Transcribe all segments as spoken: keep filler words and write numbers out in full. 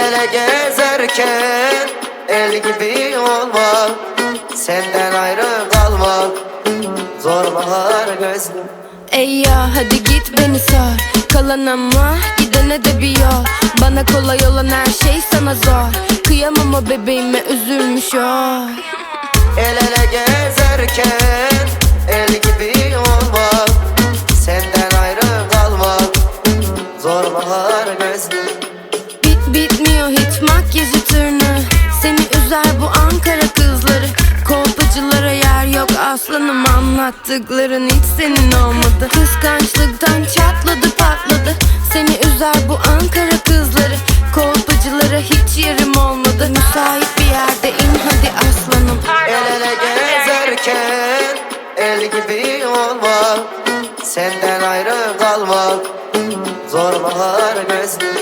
ele gezerken el gibi olmak, senden ayrı kalmak zor bahar gözlüm. Ey ya hadi git beni sor, kalan ama gidene de bir yol. Bana kolay olan her şey sana zor, kıyamam o bebeğime üzülmüş o. El ele gezerken el gibi olmak, senden ayrı kalmak zor bahar gözlüm. Bit bitmiyor hiç makyajı tırnağı, seni üzer bu Ankara kızları. Kolpacılara yer yok aslanım, anlattıkların hiç senin olmadı. Kıskançlıktan çatladı patladı, seni üzer bu Ankara kızları. Kolpacılara hiç yerim olmadı, müsait bir yerde in hadi aslanım. El ele gezerken el gibi olmak, senden ayrı kalmak zor bahar gözlüm.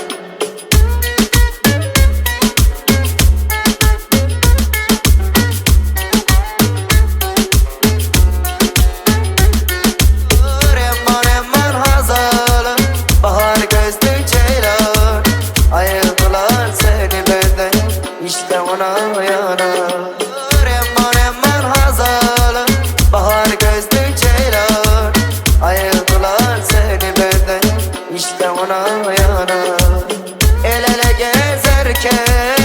İşte ona yana Remman remman hazalım, bahar gözlü ceylan. Ayırdılar seni benden, işte ona yana. El ele gezerken